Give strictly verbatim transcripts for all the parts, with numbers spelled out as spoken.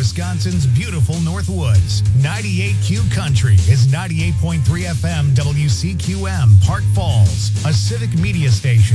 Wisconsin's beautiful Northwoods. ninety-eight Q Country is ninety-eight point three F M W C Q M, Park Falls, a civic media station.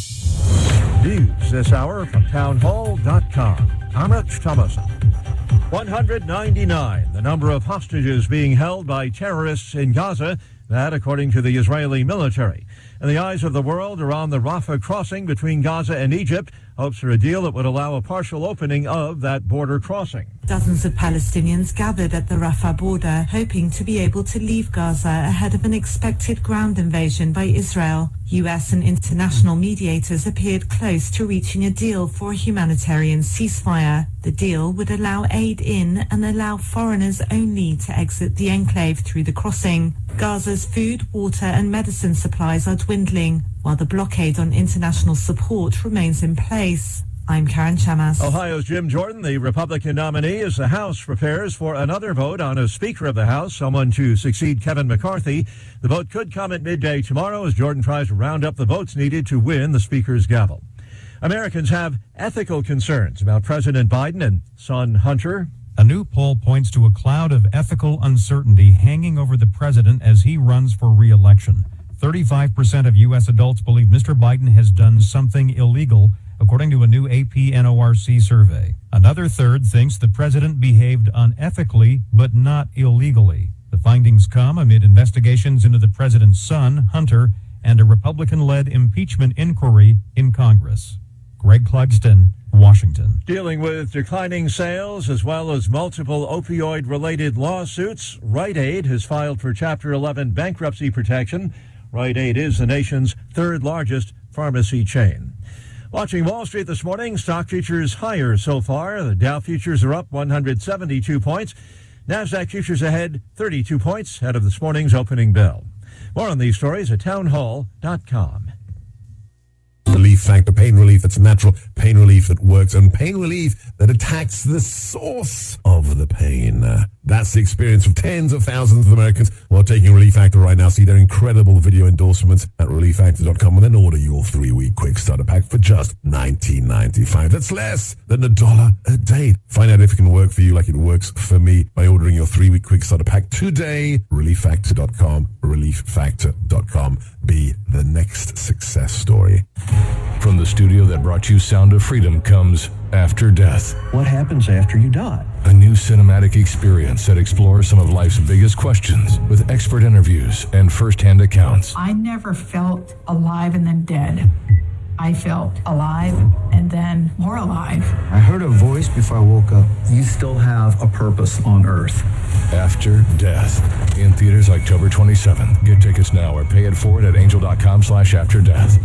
News this hour from town hall dot com. I'm Rich Thomason. one hundred ninety-nine, the number of hostages being held by terrorists in Gaza, that according to the Israeli military. And the eyes of the world are on the Rafah crossing between Gaza and Egypt. Hopes for a deal that would allow a partial opening of that border crossing. Dozens of Palestinians gathered at the Rafah border, hoping to be able to leave Gaza ahead of an expected ground invasion by Israel. U S and international mediators appeared close to reaching a deal for a humanitarian ceasefire. The deal would allow aid in and allow foreigners only to exit the enclave through the crossing. Gaza's food, water and medicine supplies are dwindling, while the blockade on international support remains in place. I'm Karen Chamas. Ohio's Jim Jordan, the Republican nominee, as the House prepares for another vote on a Speaker of the House, someone to succeed Kevin McCarthy. The vote could come at midday tomorrow as Jordan tries to round up the votes needed to win the Speaker's gavel. Americans have ethical concerns about President Biden and son Hunter. A new poll points to a cloud of ethical uncertainty hanging over the president as he runs for re-election. thirty-five percent of U S adults believe Mister Biden has done something illegal, according to a new A P N O R C survey. Another third thinks the president behaved unethically, but not illegally. The findings come amid investigations into the president's son, Hunter, and a Republican-led impeachment inquiry in Congress. Greg Clugston, Washington. Dealing with declining sales as well as multiple opioid-related lawsuits, Rite Aid has filed for Chapter eleven bankruptcy protection. Rite Aid is the nation's third largest pharmacy chain. Watching Wall Street this morning, stock futures higher so far. The Dow futures are up one hundred seventy-two points. NASDAQ futures ahead thirty-two points ahead of this morning's opening bell. More on these stories at town hall dot com. Relief Factor, pain relief that's natural, pain relief that works, and pain relief that attacks the source of the pain. Uh, that's the experience of tens of thousands of Americans who are taking Relief Factor right now. See their incredible video endorsements at relief factor dot com and then order your three-week quick starter pack for just nineteen ninety-five. That's less than a dollar a day. Find out if it can work for you like it works for me by ordering your three-week quick starter pack today. relief factor dot com, relief factor dot com. Be the next success story. From the studio that brought you Sound of Freedom comes After Death. What happens after you die? A new cinematic experience that explores some of life's biggest questions with expert interviews and first-hand accounts. I never felt alive and then dead. I felt alive and then more alive. I heard a voice before I woke up. You still have a purpose on Earth. After Death. In theaters October twenty-seventh. Get tickets now or pay it forward at angel dot com slash after death.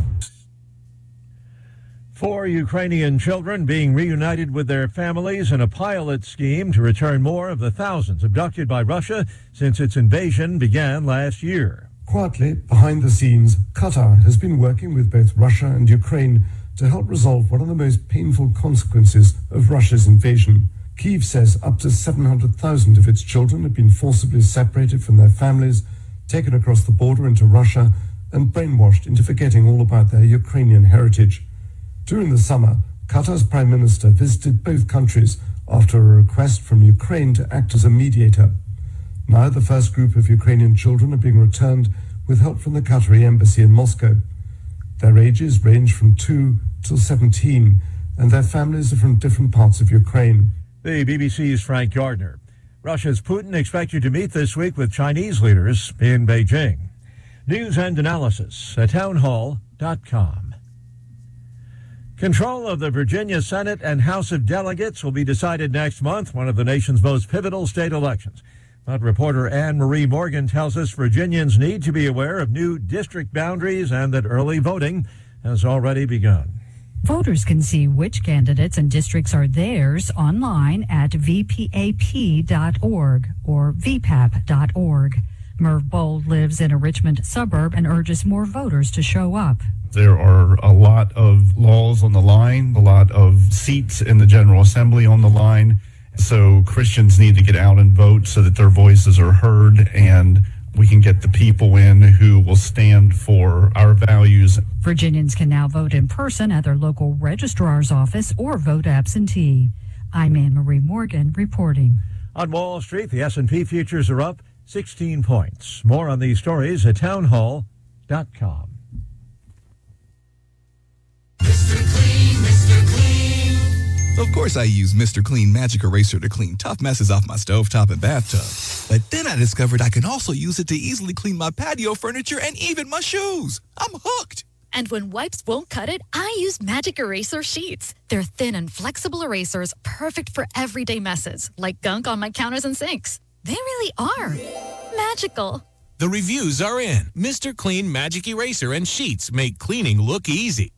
Four Ukrainian children being reunited with their families in a pilot scheme to return more of the thousands abducted by Russia since its invasion began last year. Quietly, behind the scenes, Qatar has been working with both Russia and Ukraine to help resolve one of the most painful consequences of Russia's invasion. Kyiv says up to seven hundred thousand of its children have been forcibly separated from their families, taken across the border into Russia, and brainwashed into forgetting all about their Ukrainian heritage. During the summer, Qatar's Prime Minister visited both countries after a request from Ukraine to act as a mediator. Now the first group of Ukrainian children are being returned with help from the Qatari embassy in Moscow. Their ages range from two till seventeen, and their families are from different parts of Ukraine. The B B C's Frank Gardner. Russia's Putin expected to meet this week with Chinese leaders in Beijing. News and analysis at town hall dot com. Control of the Virginia Senate and House of Delegates will be decided next month, one of the nation's most pivotal state elections. But reporter Anne Marie Morgan tells us Virginians need to be aware of new district boundaries and that early voting has already begun. Voters can see which candidates and districts are theirs online at v p a p dot org or v pap dot org. Merv Bold lives in a Richmond suburb and urges more voters to show up. There are a lot of laws on the line, a lot of seats in the General Assembly on the line. So Christians need to get out and vote so that their voices are heard and we can get the people in who will stand for our values. Virginians can now vote in person at their local registrar's office or vote absentee. I'm Anne-Marie Morgan reporting. On Wall Street, the S and P futures are up sixteen points. More on these stories at townhall dot com. Mister Clean, Mister Clean. Of course I use Mister Clean Magic Eraser to clean tough messes off my stovetop and bathtub. But then I discovered I can also use it to easily clean my patio furniture and even my shoes. I'm hooked. And when wipes won't cut it, I use Magic Eraser Sheets. They're thin and flexible erasers, perfect for everyday messes, like gunk on my counters and sinks. They really are magical. The reviews are in. Mister Clean Magic Eraser and Sheets make cleaning look easy.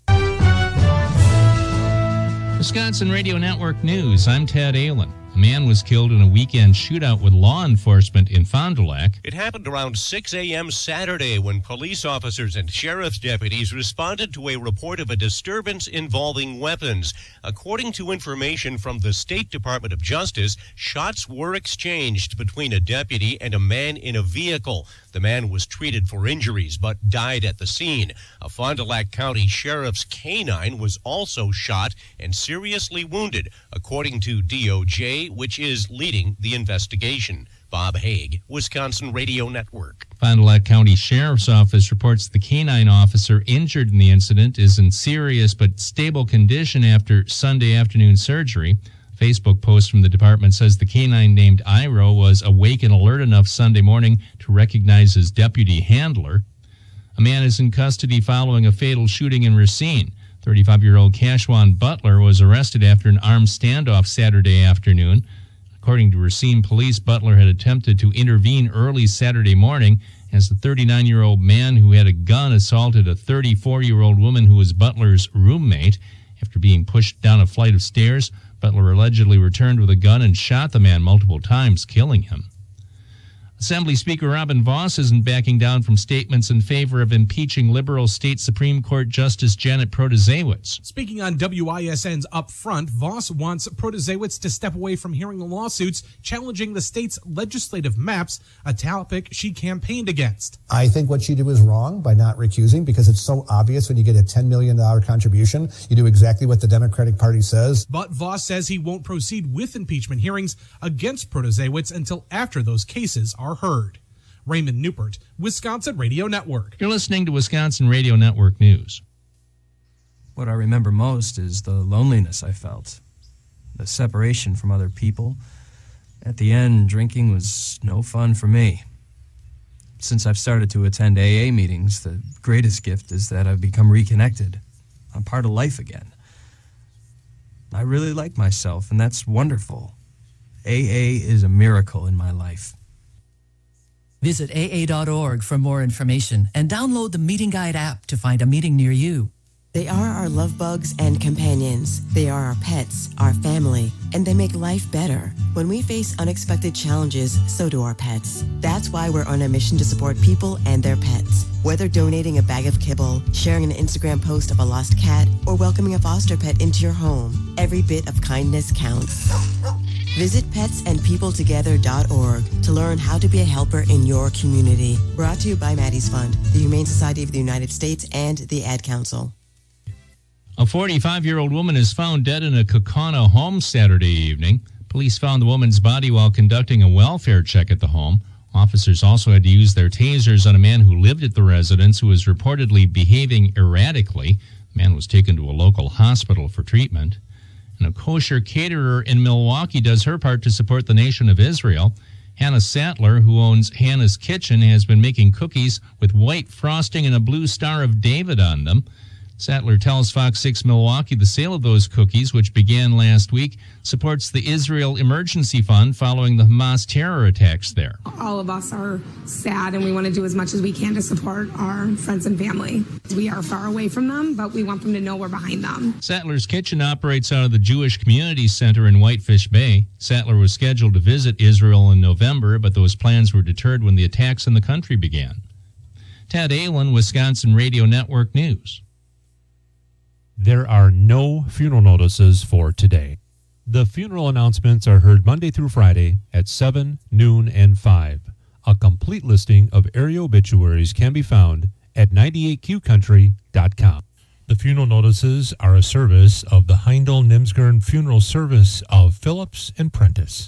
Wisconsin Radio Network News. I'm Ted Allen. A man was killed in a weekend shootout with law enforcement in Fond du Lac. It happened around six a.m. Saturday when police officers and sheriff's deputies responded to a report of a disturbance involving weapons. According to information from the State Department of Justice, shots were exchanged between a deputy and a man in a vehicle. The man was treated for injuries but died at the scene. A Fond du Lac County Sheriff's canine was also shot and seriously wounded, according to D O J, which is leading the investigation. Bob Haig, Wisconsin Radio Network. Fond du Lac County Sheriff's Office reports the canine officer injured in the incident is in serious but stable condition after Sunday afternoon surgery. Facebook post from the department says the canine named Iro was awake and alert enough Sunday morning to recognize his deputy handler. A man is in custody following a fatal shooting in Racine. thirty-five-year-old Cashwan Butler was arrested after an armed standoff Saturday afternoon. According to Racine police, Butler had attempted to intervene early Saturday morning as the thirty-nine-year-old man who had a gun assaulted a thirty-four-year-old woman who was Butler's roommate. After being pushed down a flight of stairs, Butler allegedly returned with a gun and shot the man multiple times, killing him. Assembly Speaker Robin Vos isn't backing down from statements in favor of impeaching liberal state Supreme Court Justice Janet Protasiewicz. Speaking on W I S N's Up Front, Vos wants Protasiewicz to step away from hearing the lawsuits challenging the state's legislative maps, a topic she campaigned against. I think what she did was wrong by not recusing, because it's so obvious when you get a ten million dollars contribution, you do exactly what the Democratic Party says. But Vos says he won't proceed with impeachment hearings against Protasiewicz until after those cases are heard. Raymond Newport, Wisconsin Radio Network. You're listening to Wisconsin Radio Network News. What I remember most is the loneliness I felt, the separation from other people. At the end, drinking was no fun for me. Since I've started to attend A A meetings, the greatest gift is that I've become reconnected. I'm part of life again. I really like myself, and that's wonderful. A A is a miracle in my life. Visit A A dot org for more information and download the Meeting Guide app to find a meeting near you. They are our love bugs and companions. They are our pets, our family, and they make life better. When we face unexpected challenges, so do our pets. That's why we're on a mission to support people and their pets. Whether donating a bag of kibble, sharing an Instagram post of a lost cat, or welcoming a foster pet into your home, every bit of kindness counts. Visit pets and people together dot org to learn how to be a helper in your community. Brought to you by Maddie's Fund, the Humane Society of the United States, and the Ad Council. A forty-five-year-old woman is found dead in a Kaukauna home Saturday evening. Police found the woman's body while conducting a welfare check at the home. Officers also had to use their tasers on a man who lived at the residence who was reportedly behaving erratically. The man was taken to a local hospital for treatment. And a kosher caterer in Milwaukee does her part to support the nation of Israel. Hannah Sattler, who owns Hannah's Kitchen, has been making cookies with white frosting and a blue Star of David on them. Sattler tells Fox six Milwaukee the sale of those cookies, which began last week, supports the Israel Emergency Fund following the Hamas terror attacks there. All of us are sad, and we want to do as much as we can to support our friends and family. We are far away from them, but we want them to know we're behind them. Sattler's Kitchen operates out of the Jewish Community Center in Whitefish Bay. Sattler was scheduled to visit Israel in November, but those plans were deterred when the attacks in the country began. Ted Allen, Wisconsin Radio Network News. There are no funeral notices for today. The funeral announcements are heard Monday through Friday at seven, noon, and five. A complete listing of area obituaries can be found at ninety-eight Q country dot com. The funeral notices are a service of the Heindel Nimsgern Funeral Service of Phillips and Prentice.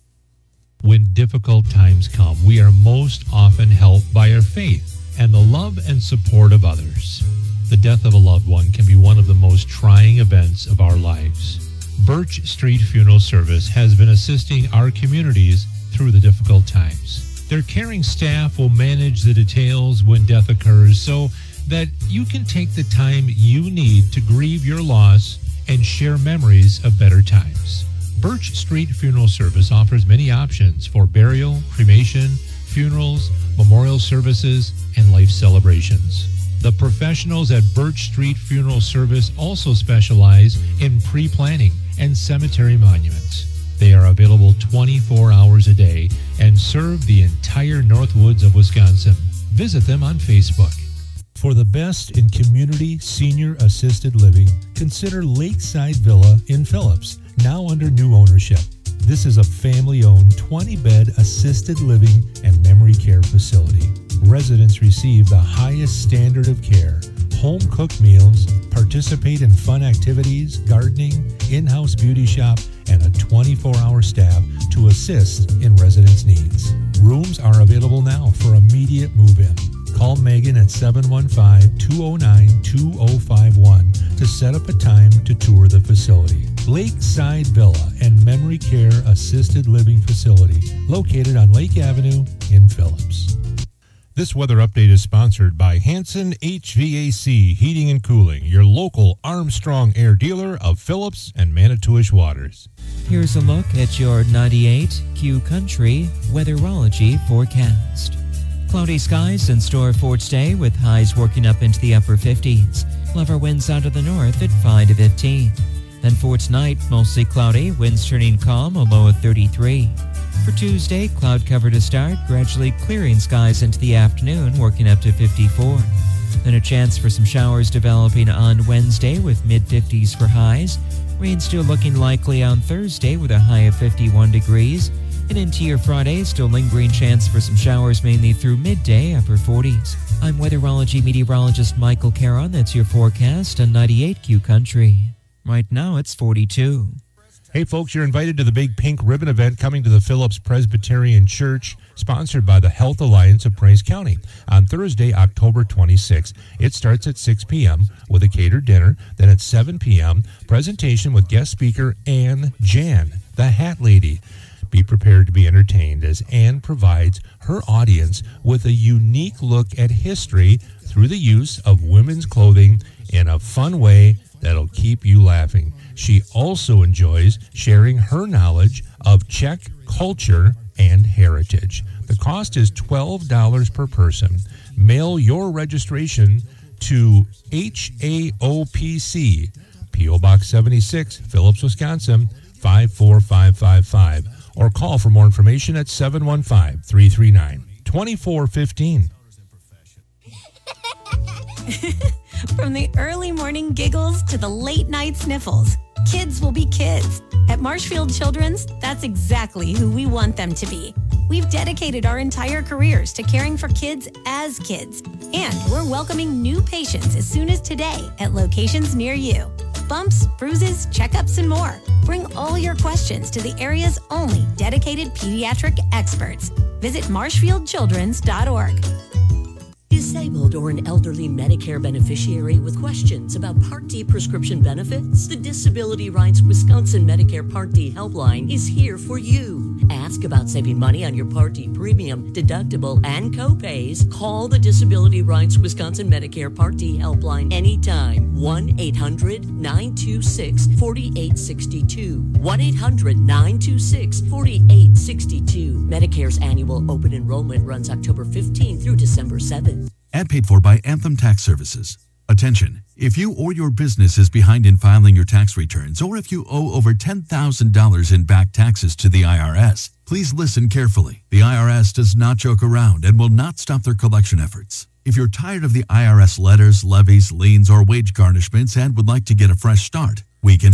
When difficult times come, we are most often helped by our faith and the love and support of others. The death of a loved one can be one of the most trying events of our lives. Birch Street Funeral Service has been assisting our communities through the difficult times. Their caring staff will manage the details when death occurs so that you can take the time you need to grieve your loss and share memories of better times. Birch Street Funeral Service offers many options for burial, cremation, funerals, memorial services, and life celebrations. The professionals at Birch Street Funeral Service also specialize in pre-planning and cemetery monuments. They are available twenty-four hours a day and serve the entire Northwoods of Wisconsin. Visit them on Facebook. For the best in community senior assisted living, consider Lakeside Villa in Phillips, now under new ownership. This is a family-owned twenty-bed assisted living and memory care facility. Residents receive the highest standard of care, home-cooked meals, participate in fun activities, gardening, in-house beauty shop, and a twenty-four hour staff to assist in residents' needs. Rooms are available now for immediate move-in. Call Megan at seven one five, two oh nine, two oh five one to set up a time to tour the facility. Lakeside Villa and Memory Care Assisted Living Facility, located on Lake Avenue in Phillips. This weather update is sponsored by Hanson H V A C Heating and Cooling, your local Armstrong Air dealer of Phillips and Manitowish waters. Here's a look at your ninety-eight Q Country weatherology forecast. Cloudy skies in store for today with highs working up into the upper fifties. Lever winds out of the north at five to fifteen. Then for tonight, mostly cloudy, winds turning calm, a low of thirty-three. For Tuesday, cloud cover to start, gradually clearing skies into the afternoon, working up to fifty-four. Then a chance for some showers developing on Wednesday with mid-fifties for highs. Rain still looking likely on Thursday with a high of fifty-one degrees. And into your Friday, still lingering chance for some showers mainly through midday, upper forties. I'm weatherology meteorologist Michael Caron. That's your forecast on ninety-eight Q Country. Right now, it's forty-two. Hey folks, you're invited to the big pink ribbon event coming to the Phillips Presbyterian Church, sponsored by the Health Alliance of Price County, on Thursday, October twenty-sixth. It starts at six p.m. with a catered dinner. Then at seven p.m., presentation with guest speaker Ann Jan, the Hat Lady. Be prepared to be entertained as Ann provides her audience with a unique look at history through the use of women's clothing in a fun way that'll keep you laughing. She also enjoys sharing her knowledge of Czech culture and heritage. The cost is twelve dollars per person. Mail your registration to H A O P C, P O Box seventy-six, Phillips, Wisconsin, five four five five five. Or call for more information at seven one five, three three nine, two four one five. From the early morning giggles to the late night sniffles, kids will be kids. At Marshfield Children's, that's exactly who we want them to be. We've dedicated our entire careers to caring for kids as kids. And we're welcoming new patients as soon as today at locations near you. Bumps, bruises, checkups, and more. Bring all your questions to the area's only dedicated pediatric experts. Visit marshfield children's dot org. Disabled or an elderly Medicare beneficiary with questions about Part D prescription benefits? The Disability Rights Wisconsin Medicare Part D helpline is here for you. Ask about saving money on your Part D premium, deductible, and copays. Call the Disability Rights Wisconsin Medicare Part D helpline anytime. one eight hundred nine two six four eight six two. one eight hundred nine two six four eight six two. Medicare's annual open enrollment runs October fifteenth through December seventh. Ad paid for by Anthem Tax Services. Attention, if you or your business is behind in filing your tax returns, or if you owe over ten thousand dollars in back taxes to the I R S, please listen carefully. The I R S does not joke around and will not stop their collection efforts. If you're tired of the I R S letters, levies, liens, or wage garnishments and would like to get a fresh start, we can help.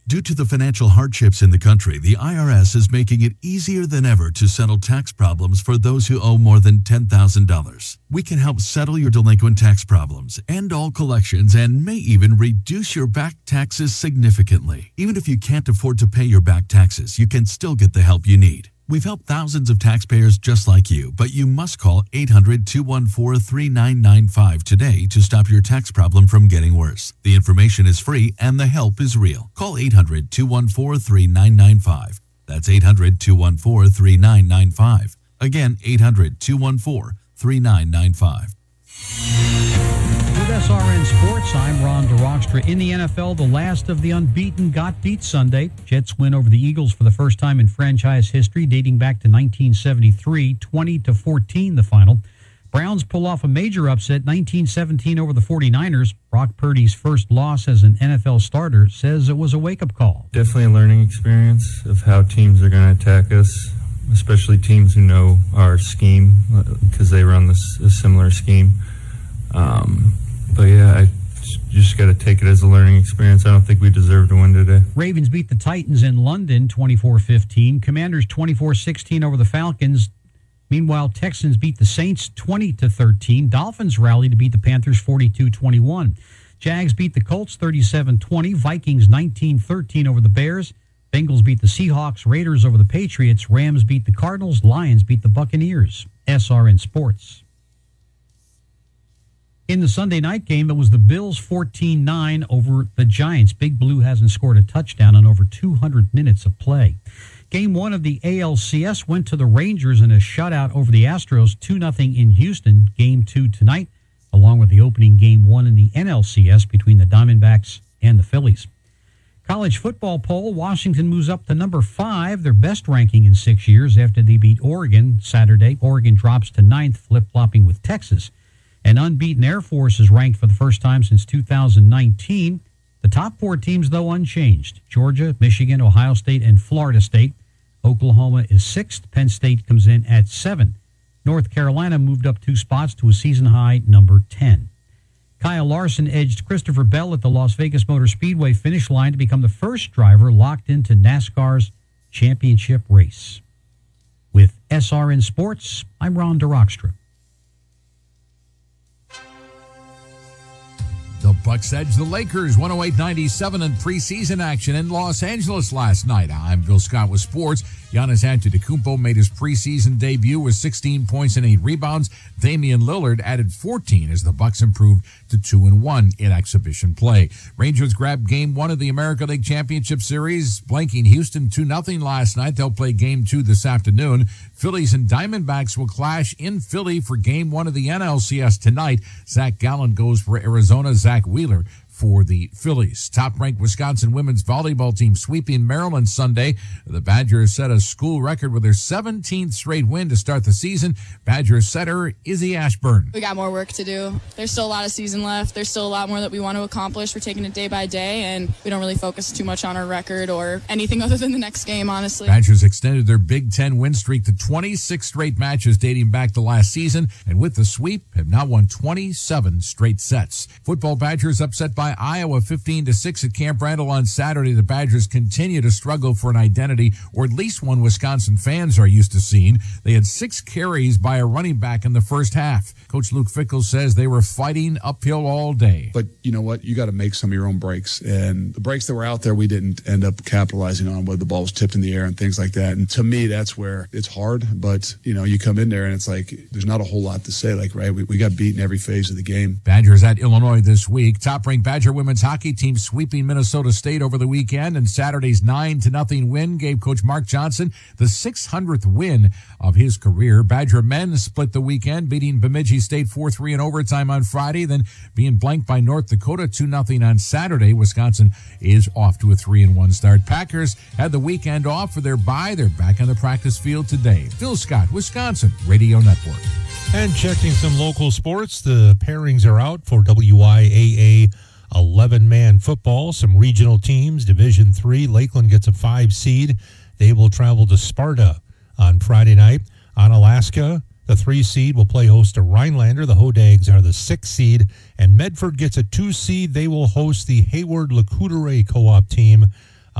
Due to the financial hardships in the country, the I R S is making it easier than ever to settle tax problems for those who owe more than ten thousand dollars. We can help settle your delinquent tax problems, end all collections, and may even reduce your back taxes significantly. Even if you can't afford to pay your back taxes, you can still get the help you need. We've helped thousands of taxpayers just like you, but you must call eight hundred, two one four, three nine nine five today to stop your tax problem from getting worse. The information is free and the help is real. Call eight hundred, two one four, three nine nine five. That's eight hundred, two one four, three nine nine five. Again, eight hundred, two one four, three nine nine five. With S R N Sports, I'm Ron DeRockstra. In the N F L, the last of the unbeaten got beat Sunday. Jets win over the Eagles for the first time in franchise history, dating back to nineteen seventy-three, twenty to fourteen the final. Browns pull off a major upset, nineteen seventeen over the forty-niners. Brock Purdy's first loss as an N F L starter says it was a wake-up call. Definitely a learning experience of how teams are going to attack us, especially teams who know our scheme because they run this a similar scheme. Um, but yeah, I just got to take it as a learning experience. I don't think we deserve to win today. Ravens beat the Titans in London twenty-four fifteen. Commanders twenty-four sixteen over the Falcons. Meanwhile, Texans beat the Saints twenty to thirteen. Dolphins rallied to beat the Panthers forty-two twenty-one. Jags beat the Colts thirty-seven twenty. Vikings nineteen thirteen over the Bears. Bengals beat the Seahawks. Raiders over the Patriots. Rams beat the Cardinals. Lions beat the Buccaneers. S R N Sports. In the Sunday night game, it was the Bills fourteen nine over the Giants. Big Blue hasn't scored a touchdown in over two hundred minutes of play. Game one of the A L C S went to the Rangers in a shutout over the Astros, two nothing in Houston. Game two tonight, along with the opening game one in the N L C S between the Diamondbacks and the Phillies. College football poll, Washington moves up to number five, their best ranking in six years after they beat Oregon Saturday. Oregon drops to ninth, flip-flopping with Texas. An unbeaten Air Force is ranked for the first time since two thousand nineteen. The top four teams, though, unchanged. Georgia, Michigan, Ohio State, and Florida State. Oklahoma is sixth. Penn State comes in at seven. North Carolina moved up two spots to a season-high number ten. Kyle Larson edged Christopher Bell at the Las Vegas Motor Speedway finish line to become the first driver locked into NASCAR's championship race. With S R N Sports, I'm Ron DeRockstra. The Bucks edged the Lakers one oh eight ninety-seven in preseason action in Los Angeles last night. I'm Bill Scott with sports. Giannis Antetokounmpo made his preseason debut with sixteen points and eight rebounds. Damian Lillard added fourteen as the Bucks improved to two and one in exhibition play. Rangers grabbed game one of the American League Championship Series, blanking Houston two nothing last night. They'll play game two this afternoon. Phillies and Diamondbacks will clash in Philly for game one of the N L C S tonight. Zach Gallen goes for Arizona. Zach Wheeler for the Phillies. Top-ranked Wisconsin women's volleyball team sweeping Maryland Sunday. The Badgers set a school record with their seventeenth straight win to start the season. Badgers setter Izzy Ashburn. We got more work to do. There's still a lot of season left. There's still a lot more that we want to accomplish. We're taking it day by day, and we don't really focus too much on our record or anything other than the next game, honestly. Badgers extended their Big Ten win streak to twenty-six straight matches dating back to last season, and with the sweep, have now won twenty-seven straight sets. Football Badgers upset by Iowa fifteen to six at Camp Randall on Saturday. The Badgers continue to struggle for an identity, or at least one Wisconsin fans are used to seeing. They had six carries by a running back in the first half. Coach Luke Fickell says they were fighting uphill all day. But you know what? You got to make some of your own breaks. And the breaks that were out there, we didn't end up capitalizing on, whether the ball was tipped in the air and things like that. And to me, that's where it's hard. But, you know, you come in there and it's like there's not a whole lot to say. Like, right, we, we got beaten every phase of the game. Badgers at Illinois this week. Top-ranked Badger women's hockey team sweeping Minnesota State over the weekend, and Saturday's nine to nothing win gave Coach Mark Johnson the six hundredth win of his career. Badger men split the weekend, beating Bemidji State four three in overtime on Friday, then being blanked by North Dakota two nothing on Saturday. Wisconsin is off to a three and one start. Packers had the weekend off for their bye. They're back on the practice field today. Phil Scott, Wisconsin Radio Network. And checking some local sports, the pairings are out for W I A A eleven-man football. Some regional teams, Division three. Lakeland gets a five seed. They will travel to Sparta on Friday night. On Alaska, the three seed will play host to Rhinelander. The Hodags are the six seed. And Medford gets a two seed. They will host the Hayward-Lacoudere co-op team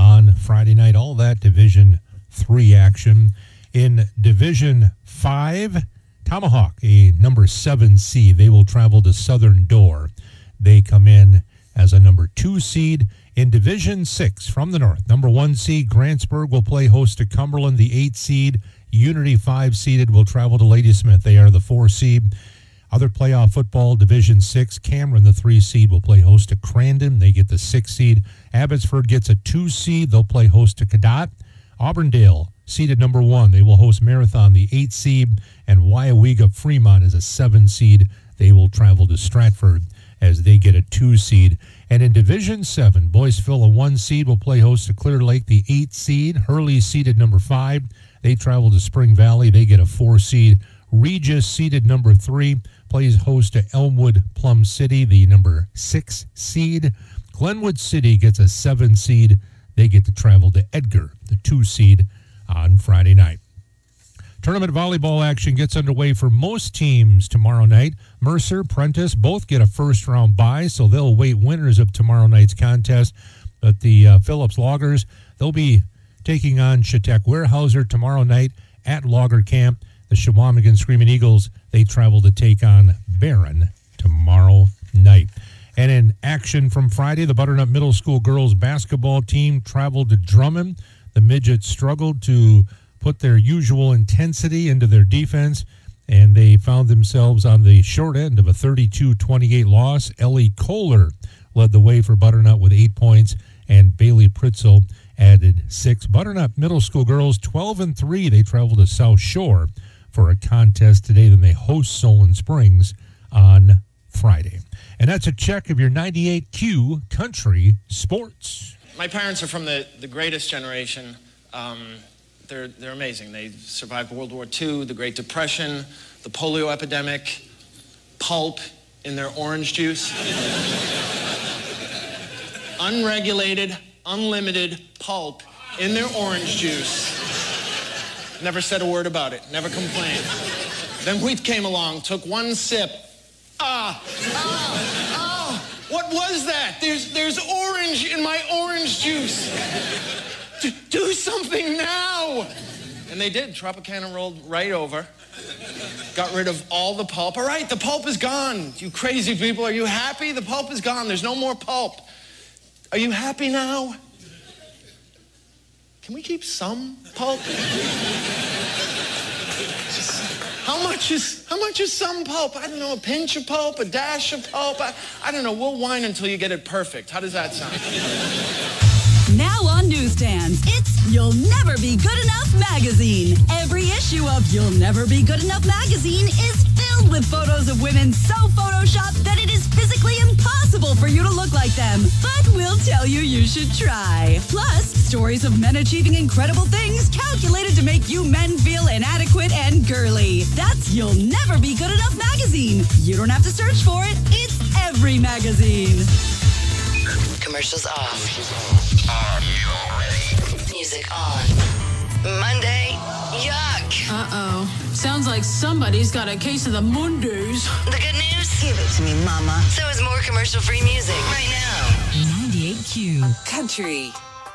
Friday night. All that Division three action. In Division five, Tomahawk, a number seven seed. They will travel to Southern Door. They come in as a number two seed. In Division six, from the north, number one seed, Grantsburg will play host to Cumberland, the eight seed. Unity five seeded will travel to Ladysmith. They are the four seed. Other playoff football, Division six, Cameron, the three seed, will play host to Crandon. They get the six seed. Abbotsford gets a two seed. They'll play host to Cadott. Auburndale, seeded number one. They will host Marathon, the eight seed. And Wyawega Fremont is a seven seed. They will travel to Stratford as they get a two seed. And in Division seven, Boyceville, a one seed, will play host to Clear Lake, the eight seed. Hurley, seeded number five. They travel to Spring Valley. They get a four seed. Regis, seeded number three, plays host to Elmwood Plum City, the number six seed. Glenwood City gets a seven seed. They get to travel to Edgar, the two seed, on Friday night. Tournament volleyball action gets underway for most teams tomorrow night. Mercer, Prentice both get a first-round bye, so they'll await winners of tomorrow night's contest. But the uh, Phillips Loggers, they'll be taking on Chautauqua Weyerhaeuser tomorrow night at Logger Camp. The Shawamigan Screaming Eagles, they travel to take on Barron tomorrow night. And in action from Friday, the Butternut Middle School girls basketball team traveled to Drummond. The midgets struggled to put their usual intensity into their defense, and they found themselves on the short end of a thirty-two twenty-eight loss. Ellie Kohler led the way for Butternut with eight points, and Bailey Pritzel added six. Butternut Middle School girls twelve and three. They travel to South Shore for a contest today. Then they host Solon Springs on Friday. And that's a check of your ninety-eight Q Country Sports. My parents are from the, the greatest generation. Um, they're, they're amazing. They survived World War Two, the Great Depression, the polio epidemic, pulp in their orange juice. Unregulated, unlimited pulp in their orange juice. Never said a word about it, never complained. Then we came along, took one sip. Ah, ah, ah, what was that? There's, there's orange in my orange juice. D- do something now. And they did. Tropicana rolled right over, got rid of all the pulp. All right, the pulp is gone. You crazy people, are you happy? The pulp is gone. There's no more pulp. Are you happy now? Can we keep some pulp? How much is how much is some pulp? I don't know, a pinch of pulp, a dash of pulp. I, I don't know. We'll whine until you get it perfect. How does that sound? Now on newsstands, it's You'll Never Be Good Enough magazine. Every issue of You'll Never Be Good Enough magazine is filled with photos of women so photoshopped that it is physically impossible for you to look like them. But we'll tell you you should try. Plus, stories of men achieving incredible things calculated to make you men feel inadequate and girly. That's You'll Never Be Good Enough magazine. You don't have to search for it. It's every magazine. Commercials off. Are you ready? Music on. Monday, yuck. Uh-oh. Sounds like somebody's got a case of the Mondays. The good news? Give it to me, mama. So is more commercial-free music right now. ninety-eight Q Country.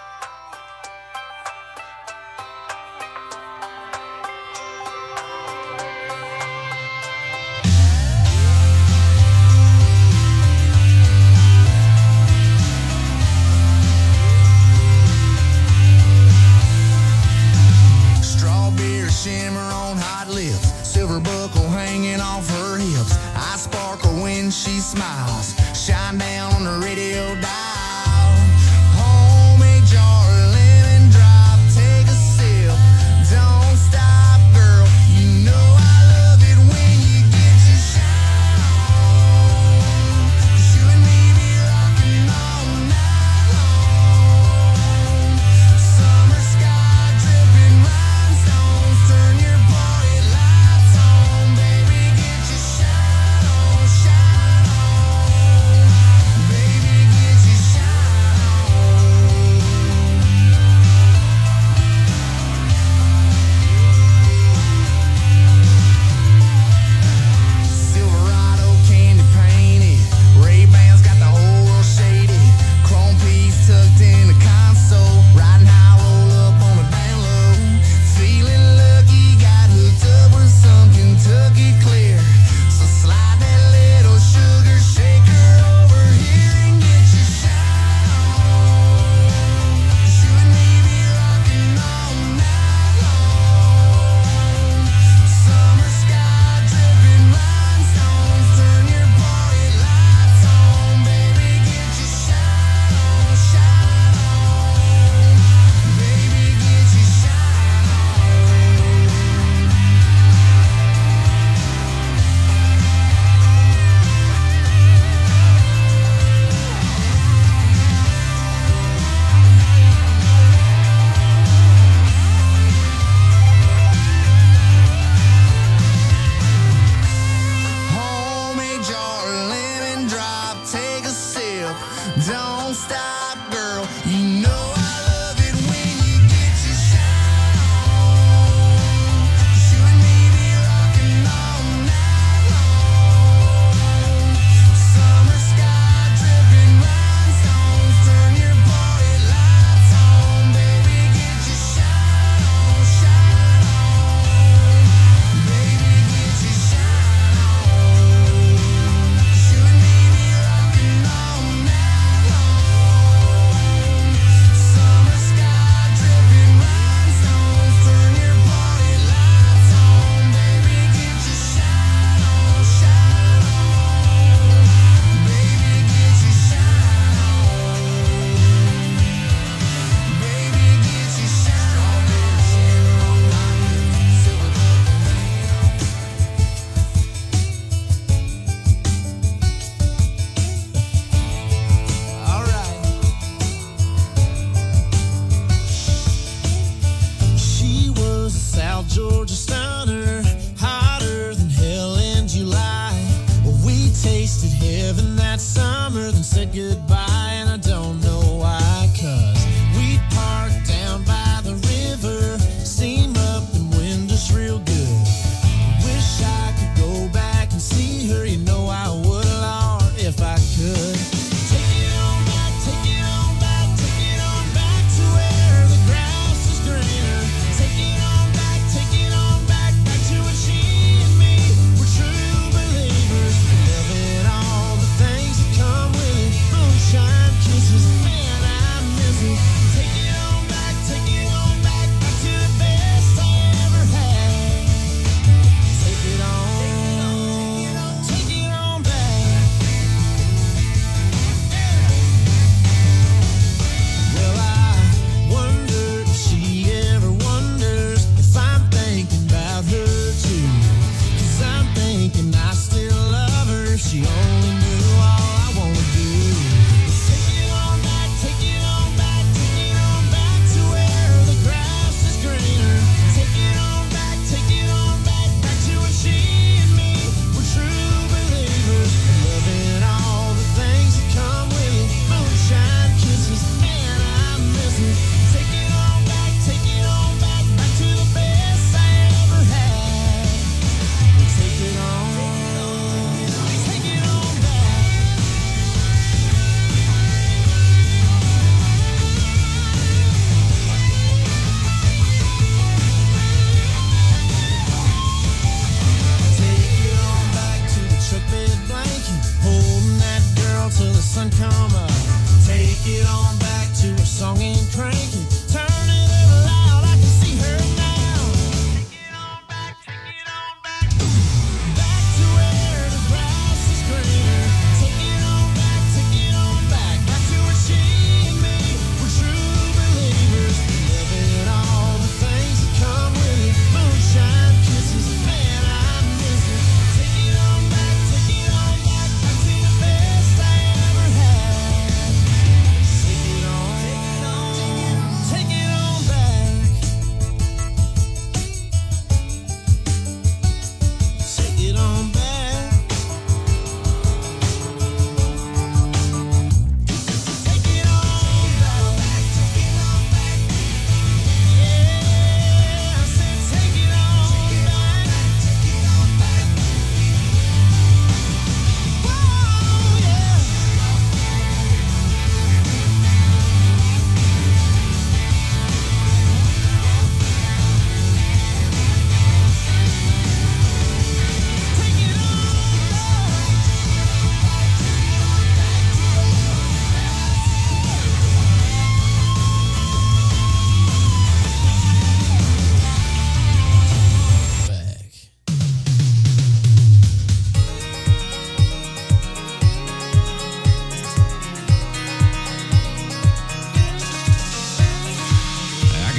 Shimmer on hot lips, silver buckle hanging off her hips. I sparkle when she smiles, shine down on the radio dial. Homemade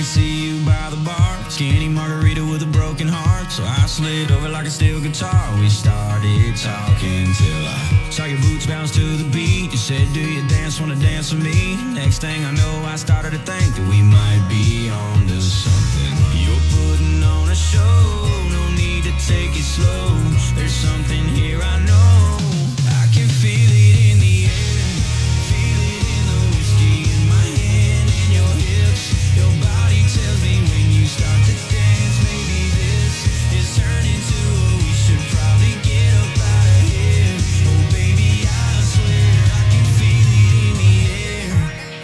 could see you by the bar, skinny margarita with a broken heart. So I slid over like a steel guitar. We started talking till I saw your boots bounce to the beat. You said, do you dance, wanna dance with me? Next thing I know, I started to think that we might be on to something. You're putting on a show, no need to take it slow. There's something here I know. I can feel it in the air, feel it in the whiskey in my hand and your hips. Your body tells me when you start to dance, maybe this is turning to a we should probably get up out of here. Oh baby, I swear I can feel it in the air.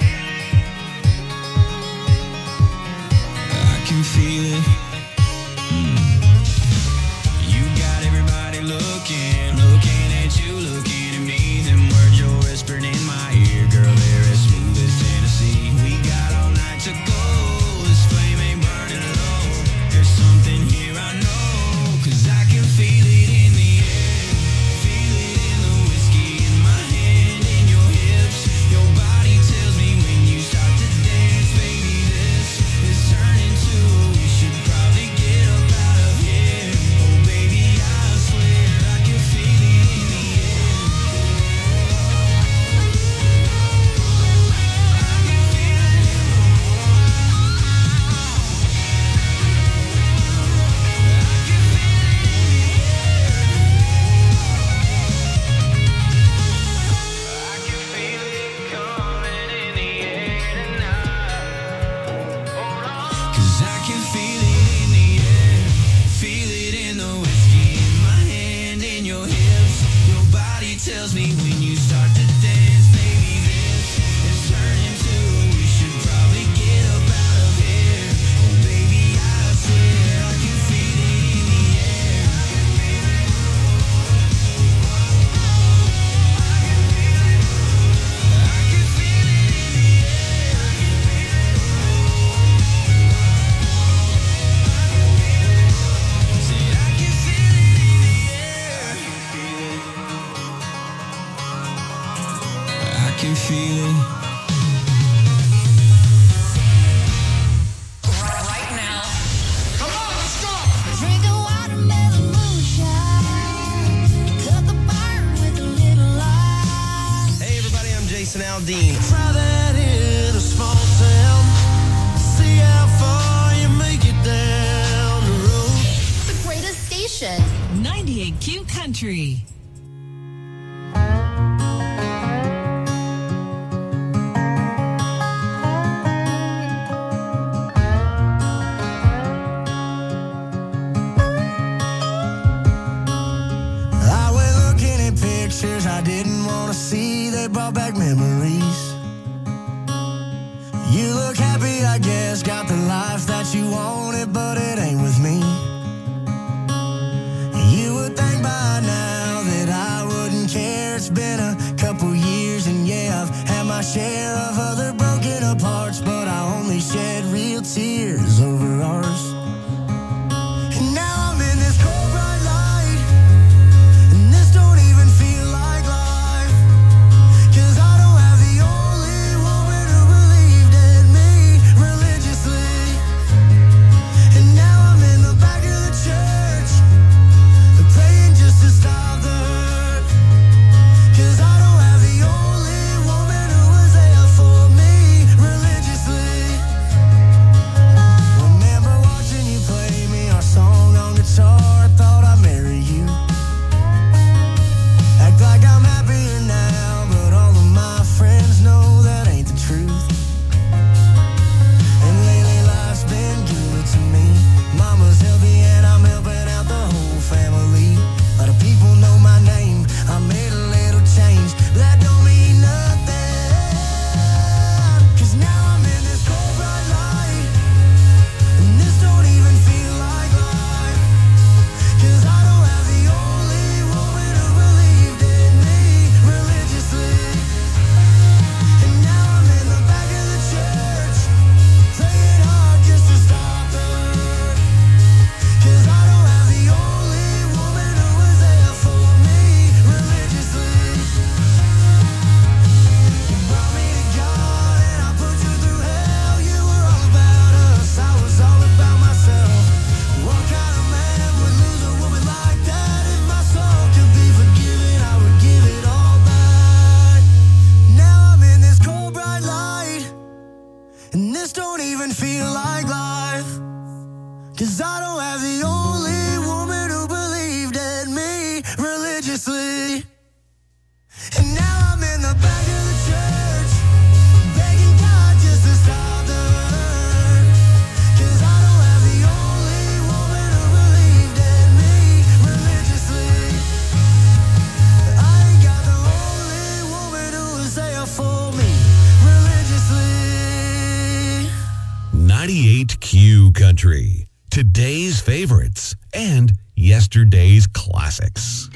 I can feel it. Mm. You got everybody looking, looking at you, looking at me. Them words you're whispering in my ear, girl, they're as smooth as Tennessee. We got all night to go, this flame ain't burning low. There's something here I know, cause I can feel it in the air, feel it in the whiskey in my hand and your hips. Your body tells me when you start to dance, baby, this is turning to we should probably get up out of here. Oh baby, I swear I can feel it in the air. Cause I can feel it in the air, feel it in the whiskey in my hand and your hips. Your body tells me when you start to dance, baby, this is turning to we should probably get up out of here. Oh baby, I swear I can feel it in the air. I can feel it in the air. Said I can feel it in the air. I can feel it. Right now. Come on, let's go! Drink a watermelon moonshine. Cut the burn with a little lime. Hey everybody, I'm Jason Aldean. Try that in a small town. See how far you make it down the road. The greatest station. ninety-eight Q Country. I went looking at pictures I didn't want to see. They brought back memories. You look happy, I guess. Got the life that you wanted, but it ain't with me. You would think by now that I wouldn't care. It's been a couple years, and yeah, I've had my share of other broken apart, but I only shed real tears over ours. And now I'm in this cold bright light, and this don't even feel like life. Cause I don't have the only woman who believed in me religiously. And now I'm in the back of the church, praying just to stop the hurt. Cause I don't have the only woman who was there for me religiously. feel like life. Cause I don't have the only woman who believed in me religiously. And now I'm in the back of the church, begging God just to stop the hurt. Cause I don't have the only woman who believed in me religiously. I ain't got the only woman who was there for me religiously. ninety-eight Q Country. Today's favorites and yesterday's classics.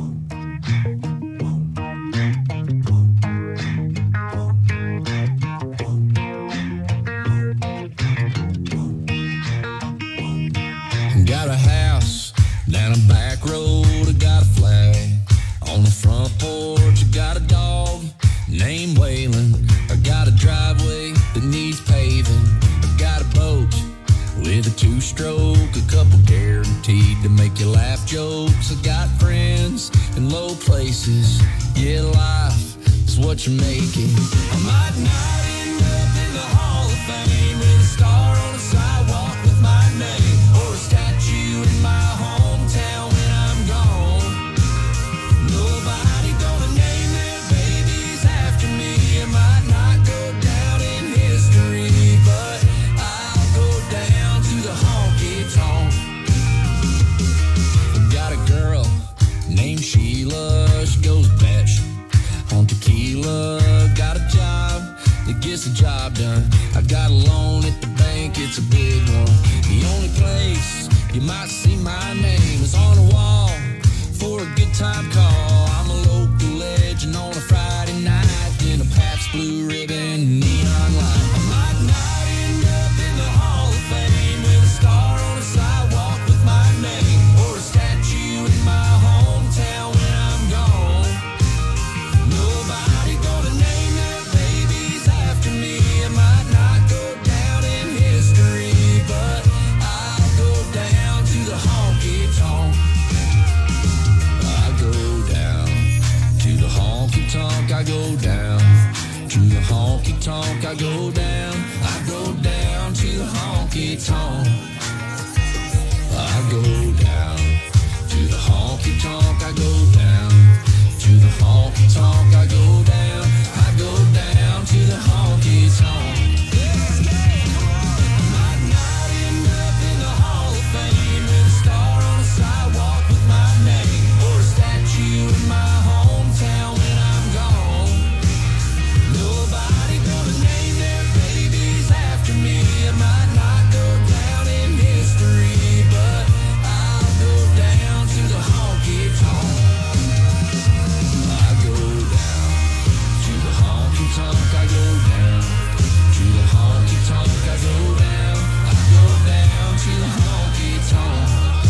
Got a house down a back road, I got a flag on the front porch, I got a dog named Waylon, I got a driveway that needs paving, I got a boat with a two-stroke, a couple guaranteed to make you laugh jokes, I got friends in low places, yeah, life is what you make it. I might not end up in the Hall of Fame with a star on the sidewalk with my name, or a statue in my hometown when I'm gone. Nobody gonna name their babies after me. It might not go down in history, but I'll go down to the honky tonk. Got a girl named Sheila, she goes batshit on tequila. Got a job that gets the job done. I got a loan at the bank, it's a big one. The only place you might see my name is on a wall for a good time call. I'm a local legend on a Friday night in a Pabst Blue Ribbon neon light. I might not end up in the Hall of Fame with a star on a sidewalk with my name, or a statue in my hometown when I'm gone. Nobody gonna name their babies after me. It might not go down in history, but I'll go down to the honky tonk. I go down to the honky tonk. I go down to the honky tonk. I go down. I go down to the honky tonk. I go down to the honky tonk. I go down to the honky tonk. I go down. I go down to the honky tonk. I might not end up in the Hall of Fame with a star on the sidewalk with my name, or a statue in my hometown when I'm gone. Nobody gonna name their babies after me. It might not go down in history, but I'll go down to the honky tonk. I go down to the honky tonk. I go down to the honky tonk. I go down. I go down to the honky tonk.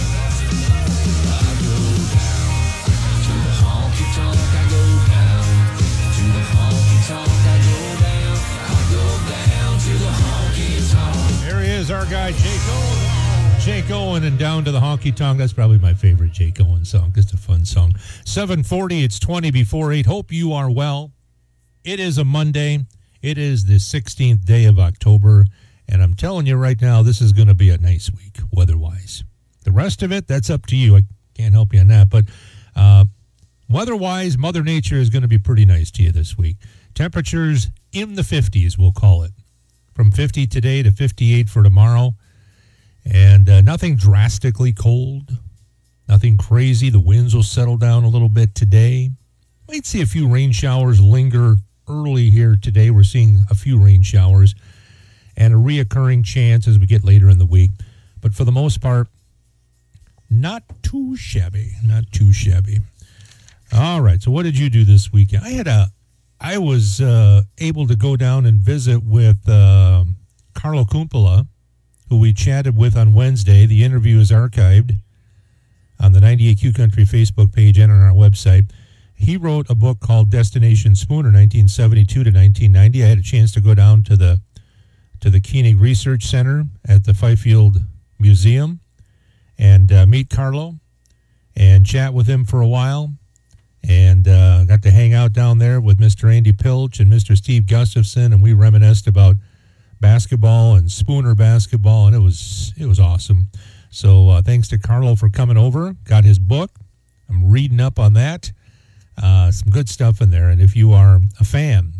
I go down to the honky tonk. I go down to the honky tonk. I go down. I go down to the honky tonk. There he is, our guy, Jake Owen. Jake Owen and Down to the Honky Tonk. That's probably my favorite Jake Owen song. Just a fun song. seven forty, it's twenty before eight. Hope you are well. It is a Monday. It is the sixteenth day of October. And I'm telling you right now, this is going to be a nice week, weather-wise. The rest of it, that's up to you. I can't help you on that. But uh, weather-wise, Mother Nature is going to be pretty nice to you this week. Temperatures in the fifties, we'll call it. From fifty today to fifty-eight for tomorrow. And uh, nothing drastically cold. Nothing crazy. The winds will settle down a little bit today. Might see a few rain showers linger early here today. We're seeing a few rain showers and a reoccurring chance as we get later in the week. But for the most part, not too shabby. Not too shabby. All right. So what did you do this weekend? I had a, I was uh, able to go down and visit with uh, Carlo Kumpula, who we chatted with on Wednesday. The interview is archived on the ninety-eight Q Country Facebook page and on our website. He wrote a book called Destination Spooner, nineteen seventy-two to nineteen ninety. I had a chance to go down to the to the Koenig Research Center at the Fifield Museum and uh, meet Carlo and chat with him for a while. And uh, got to hang out down there with Mister Andy Pilch and Mister Steve Gustafson, and we reminisced about basketball and Spooner basketball, and it was it was awesome. So uh, thanks to Carlo for coming over. Got his book. I'm reading up on that. Uh, some good stuff in there. And if you are a fan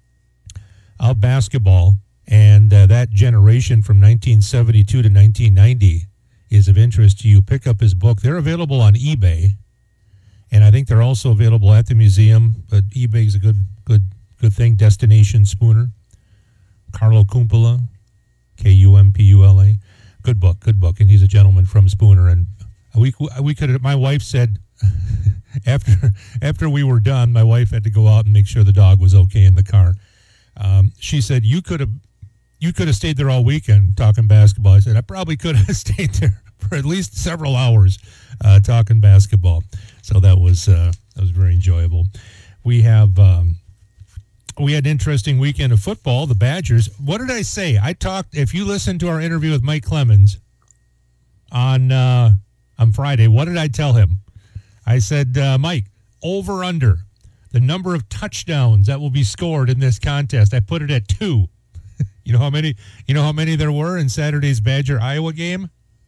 of basketball and uh, that generation from nineteen seventy-two to nineteen ninety is of interest to you, pick up his book. They're available on eBay, and I think they're also available at the museum. But eBay is a good, good, good thing. Destination Spooner, Carlo Kumpula, K U M P U L A. Good book, good book, and he's a gentleman from Spooner. And we we could. My wife said after after we were done, my wife had to go out and make sure the dog was okay in the car. Um, she said, "You could have." You could have stayed there all weekend talking basketball. I said, I probably could have stayed there for at least several hours uh, talking basketball. So that was uh, that was very enjoyable. We have um, we had an interesting weekend of football. The Badgers. What did I say? I talked. If you listened to our interview with Mike Clemens on uh, on Friday, what did I tell him? I said, uh, Mike, over under the number of touchdowns that will be scored in this contest. I put it at two. You know how many? You know how many there were in Saturday's Badger Iowa game?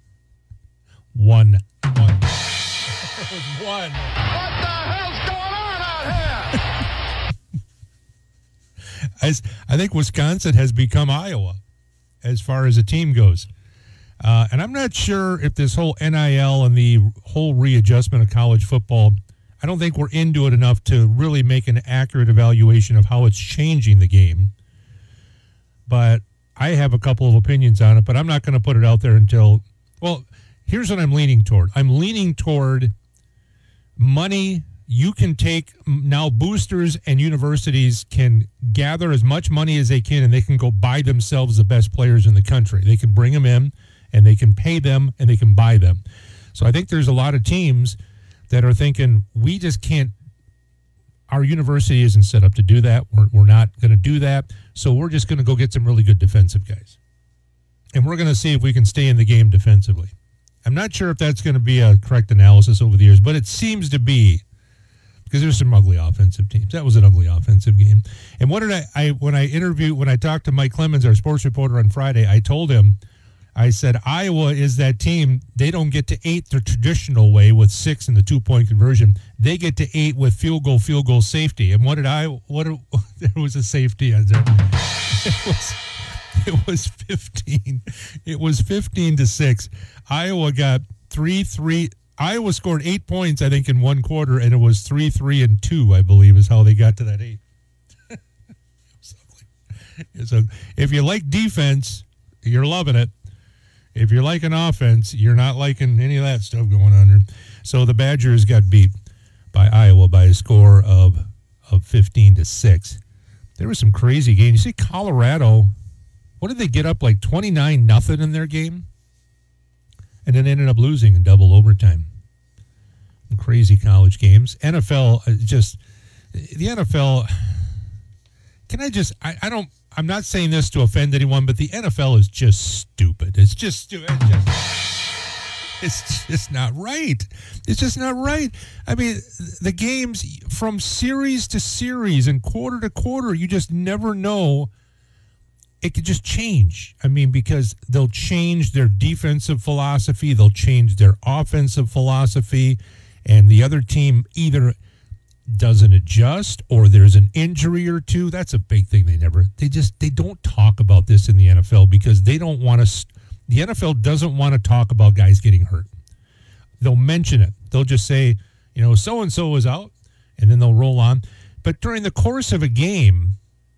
One. One. It was one. What the hell's going on out here? As, I think Wisconsin has become Iowa as far as a team goes. Uh, and I'm not sure if this whole N I L and the whole readjustment of college football, I don't think we're into it enough to really make an accurate evaluation of how it's changing the game. But I have a couple of opinions on it, but I'm not going to put it out there until, well, here's what I'm leaning toward. I'm leaning toward money. You can take, now boosters and universities can gather as much money as they can, and they can go buy themselves the best players in the country. They can bring them in, and they can pay them, and they can buy them. So I think there's a lot of teams that are thinking, we just can't, our university isn't set up to do that. We're, we're not going to do that. So we're just going to go get some really good defensive guys. And we're going to see if we can stay in the game defensively. I'm not sure if that's going to be a correct analysis over the years, but it seems to be, because there's some ugly offensive teams. That was an ugly offensive game. And what did I, I when I interviewed, when I talked to Mike Clemens, our sports reporter on Friday, I told him, I said, Iowa is that team. They don't get to eight the traditional way with six in the two-point conversion. They get to eight with field goal, field goal safety. And what did I, what, there was a safety on there. It was, it was fifteen. It was fifteen to six. Iowa got three, three. Iowa scored eight points, I think, in one quarter, and it was three, three, and two, I believe, is how they got to that eight. It was ugly. So if you like defense, you're loving it. If you're liking offense, you're not liking any of that stuff going on there. So the Badgers got beat by Iowa by a score of of fifteen to six. There was some crazy games. You see Colorado, what did they get up, like twenty-nine nothing in their game? And then ended up losing in double overtime. Crazy college games. N F L, just, the N F L, can I just, I, I don't, I'm not saying this to offend anyone, but the N F L is just stupid. It's just stupid. It's just, it's just not right. It's just not right. I mean, the games from series to series and quarter to quarter, you just never know. It could just change. I mean, because they'll change their defensive philosophy, they'll change their offensive philosophy, and the other team either doesn't adjust or there's an injury or two. That's a big thing. They never, they just, they don't talk about this in the N F L because they don't want to, the N F L doesn't want to talk about guys getting hurt. They'll mention it. They'll just say, you know, so-and-so was out, and then they'll roll on. But during the course of a game,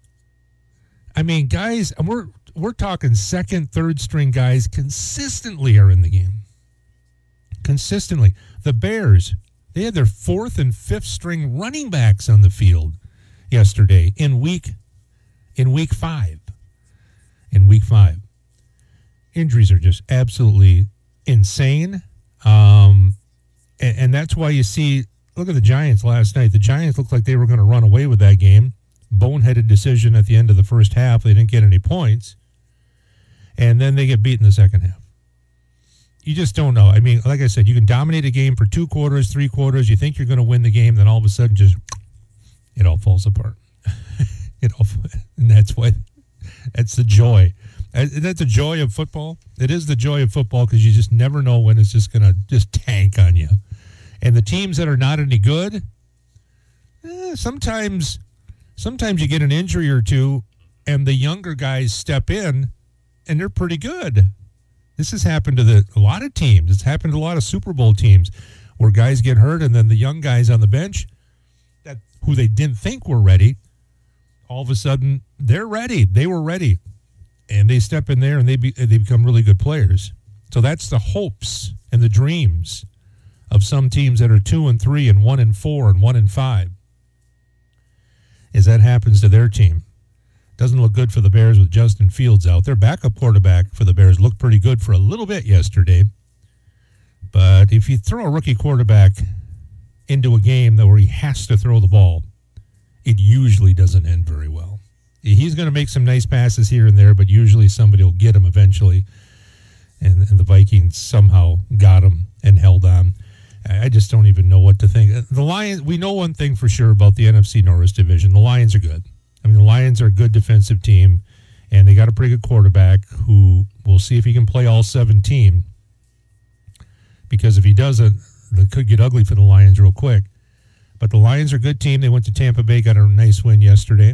I mean, guys, and we're we're talking second, third string guys consistently are in the game. Consistently. The Bears, they had their fourth and fifth string running backs on the field yesterday in week in week five. In week five. Injuries are just absolutely insane. Um, and, and that's why you see, look at the Giants last night. The Giants looked like they were going to run away with that game. Boneheaded decision at the end of the first half. They didn't get any points. And then they get beat in the second half. You just don't know. I mean, like I said, you can dominate a game for two quarters, three quarters. You think you're going to win the game, then all of a sudden just it all falls apart. it all, and that's why That's the joy. Isn't that the joy of football? It is the joy of football because you just never know when it's just going to just tank on you. And the teams that are not any good, eh, sometimes, sometimes you get an injury or two, and the younger guys step in, and they're pretty good. This has happened to the, a lot of teams. It's happened to a lot of Super Bowl teams where guys get hurt, and then the young guys on the bench that who they didn't think were ready, all of a sudden they're ready. They were ready, and they step in there and they be, they become really good players. So that's the hopes and the dreams of some teams that are two and three and one and four and one and five. Is that happens to their team. Doesn't look good for the Bears with Justin Fields out. Their backup quarterback for the Bears looked pretty good for a little bit yesterday. But if you throw a rookie quarterback into a game that where he has to throw the ball, it usually doesn't end very well. He's going to make some nice passes here and there, but usually somebody will get him eventually. And, and the Vikings somehow got him and held on. I just don't even know what to think. The Lions, we know one thing for sure about the N F C North division. The Lions are good. I mean, the Lions are a good defensive team, and they got a pretty good quarterback who we'll see if he can play all seventeen. Because if he doesn't, it could get ugly for the Lions real quick. But the Lions are a good team. They went to Tampa Bay, got a nice win yesterday.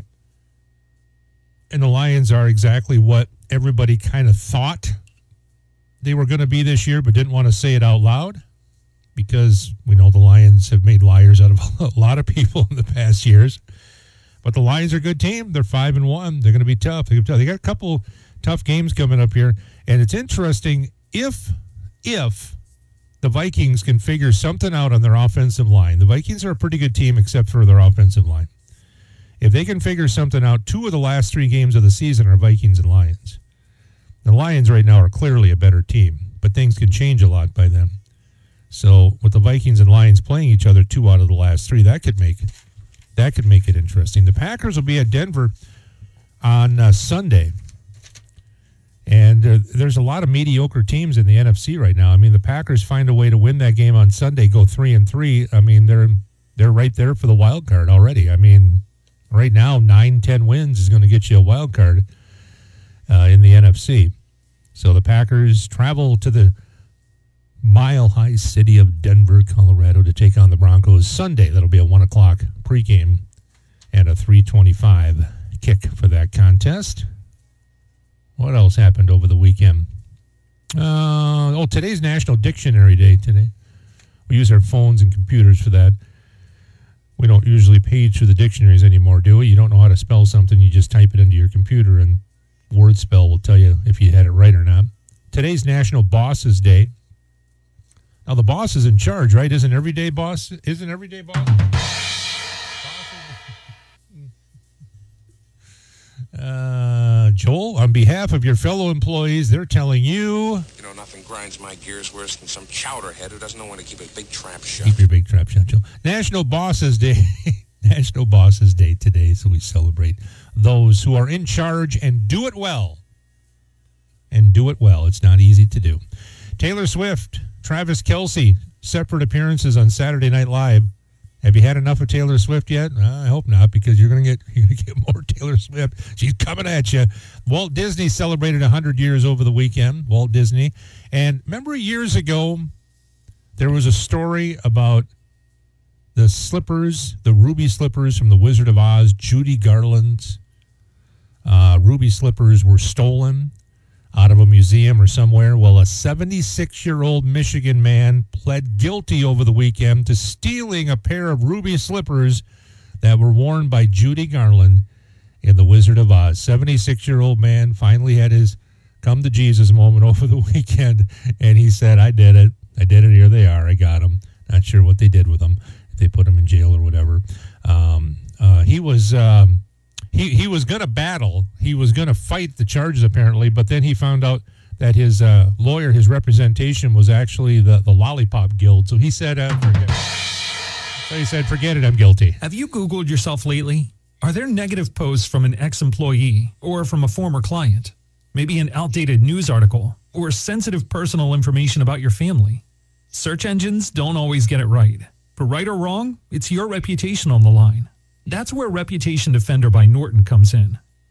And the Lions are exactly what everybody kind of thought they were going to be this year, but didn't want to say it out loud. Because we know the Lions have made liars out of a lot of people in the past years. But the Lions are a good team. They're five and one. They're going to be tough. They got a couple tough games coming up here. And it's interesting if, if the Vikings can figure something out on their offensive line. The Vikings are a pretty good team except for their offensive line. If they can figure something out, two of the last three games of the season are Vikings and Lions. The Lions right now are clearly a better team, but things can change a lot by then. So with the Vikings and Lions playing each other two out of the last three, that could make that could make it interesting. The Packers will be at Denver on uh, Sunday. And uh, there's a lot of mediocre teams in the N F C right now. I mean, the Packers find a way to win that game on Sunday, go three and three. I mean, they're they're right there for the wild card already. I mean, right now, nine, ten wins is going to get you a wild card uh, in the N F C. So the Packers travel to the mile-high city of Denver, Colorado, to take on the Broncos Sunday. That'll be a one o'clock pregame and a three twenty-five kick for that contest. What else happened over the weekend? Uh, oh, today's National Dictionary Day today. We use our phones and computers for that. We don't usually page through the dictionaries anymore, do we? You don't know how to spell something, you just type it into your computer, and WordSpell will tell you if you had it right or not. Today's National Bosses Day. Now, the boss is in charge, right? Isn't every day boss? Isn't every day boss? Uh, Joel, on behalf of your fellow employees, they're telling you... You know, nothing grinds my gears worse than some chowderhead who doesn't know when to keep a big trap shut. Keep your big trap shut, Joel. National Bosses Day. National Bosses Day today, so we celebrate those who are in charge and do it well. And do it well. It's not easy to do. Taylor Swift, Travis Kelce, separate appearances on Saturday Night Live. Have you had enough of Taylor Swift yet? Uh, I hope not, because you're going to get you're going to get more Taylor Swift. She's coming at you. Walt Disney celebrated one hundred years over the weekend. Walt Disney, and remember years ago, there was a story about the slippers, the ruby slippers from the Wizard of Oz. Judy Garland's uh, ruby slippers were stolen out of a museum or somewhere. Well, a seventy-six-year-old Michigan man pled guilty over the weekend to stealing a pair of ruby slippers that were worn by Judy Garland in The Wizard of Oz. seventy-six-year-old man finally had his come-to-Jesus moment over the weekend, and he said, I did it. I did it. Here they are. I got them. Not sure what they did with them. If they put them in jail or whatever. Um, uh, he was... Um, He he was going to battle. He was going to fight the charges, apparently, but then he found out that his uh, lawyer, his representation, was actually the, the Lollipop Guild. So he said, uh, forget it. So he said, forget it, I'm guilty. Have you Googled yourself lately? Are there negative posts from an ex-employee or from a former client? Maybe an outdated news article or sensitive personal information about your family? Search engines don't always get it right. But right or wrong, it's your reputation on the line. That's where Reputation Defender by Norton comes in.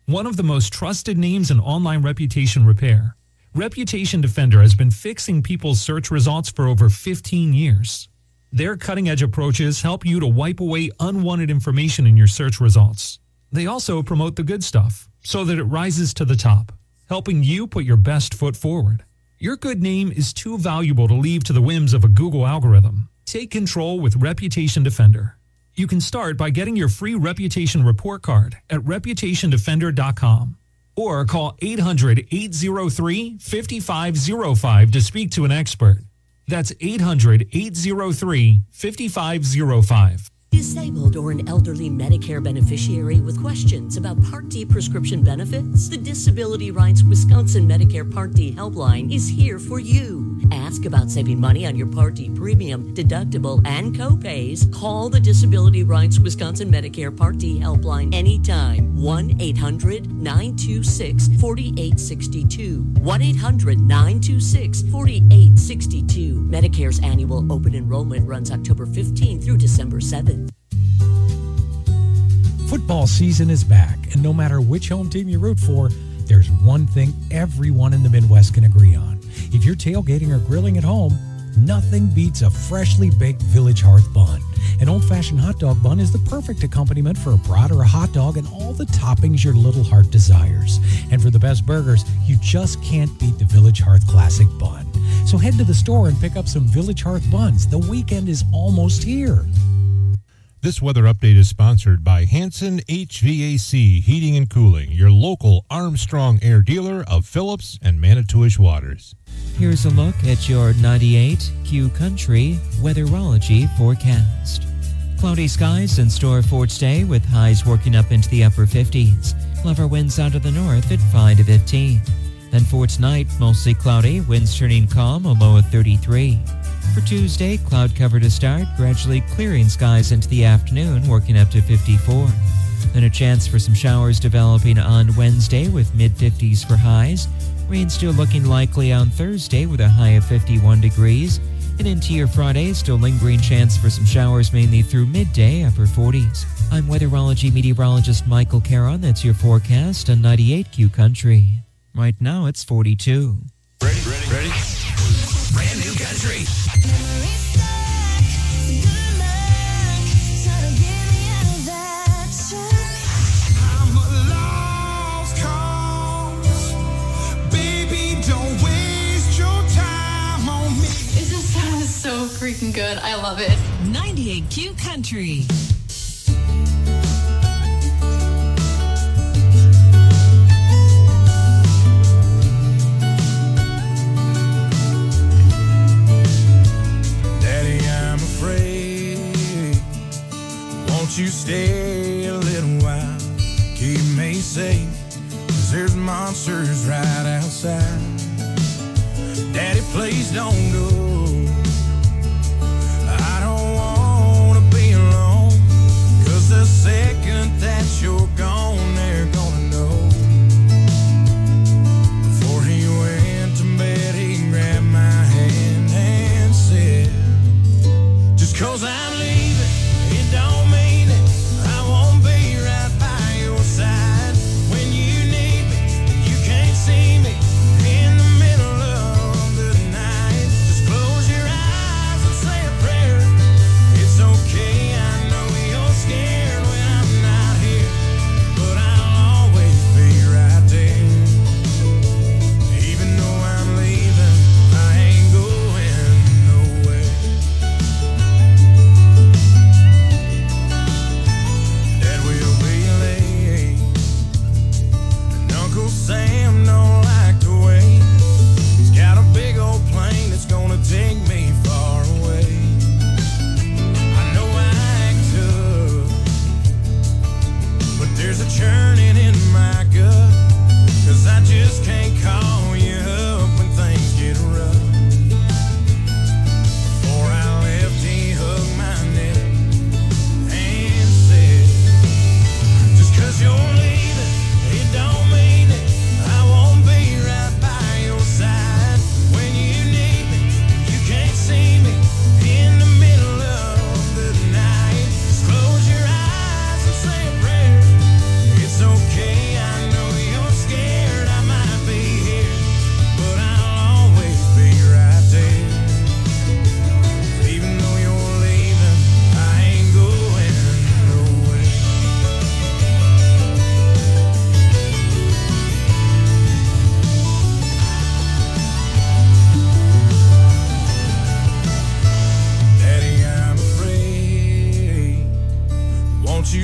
one of the most trusted names in online reputation repair. Reputation Defender has been fixing people's search results for over fifteen years. Their cutting-edge approaches help you to wipe away unwanted information in your search results. They also promote the good stuff so that it rises to the top, helping you put your best foot forward. Your good name is too valuable to leave to the whims of a Google algorithm. Take control with Reputation Defender. You can start by getting your free reputation report card at reputation defender dot com or call eight hundred, eight oh three, five five oh five to speak to an expert. That's eight hundred, eight oh three, five five oh five. Disabled or an elderly Medicare beneficiary with questions about Part D prescription benefits? The Disability Rights Wisconsin Medicare Part D helpline is here for you. Ask about saving money on your Part D premium, deductible, and copays. Call the Disability Rights Wisconsin Medicare Part D helpline anytime. one eight hundred, nine two six, four eight six two. one eight hundred, nine two six, four eight six two. Medicare's annual open enrollment runs October fifteenth through December seventh. Football season is back, and no matter which home team you root for, there's one thing everyone in the Midwest can agree on. If you're tailgating or grilling at home, nothing beats a freshly baked Village Hearth bun. An old-fashioned hot dog bun is the perfect accompaniment for a brat or a hot dog and all the toppings your little heart desires. And for the best burgers, you just can't beat the Village Hearth Classic Bun. So head to the store and pick up some Village Hearth buns. The weekend is almost here. This weather update is sponsored by Hanson H V A C Heating and Cooling, your local Armstrong Air dealer of Phillips and Manitowish Waters. Here's a look at your ninety-eight Q Country weatherology forecast. Cloudy skies in store for today with highs working up into the upper fifties. Lower winds out of the north at five to fifteen. Then for tonight, mostly cloudy, winds turning calm, a low of thirty-three. For Tuesday, cloud cover to start, gradually clearing skies into the afternoon, working up to fifty-four. Then a chance for some showers developing on Wednesday with mid-fifties for highs. Rain still looking likely on Thursday with a high of fifty-one degrees. And into your Friday, still lingering chance for some showers mainly through midday, upper forties. I'm weatherology meteorologist Michael Caron. That's your forecast on ninety-eight Q Country. Right now, it's forty-two. Ready, ready, ready? Brand new country. I'm a lost cause. Baby, don't waste your time on me. It just sounds so freaking good. I love it. ninety-eight Q Country. Won't you stay a little while? Keep me safe, 'cause there's monsters right outside. Daddy, please don't go. I don't wanna be alone, 'cause the second that you're gone, they're gonna know. Before he went to bed, he grabbed my hand and said, just 'cause I'm leaving, it don't mean it. I won't be right by your side when you need me. You can't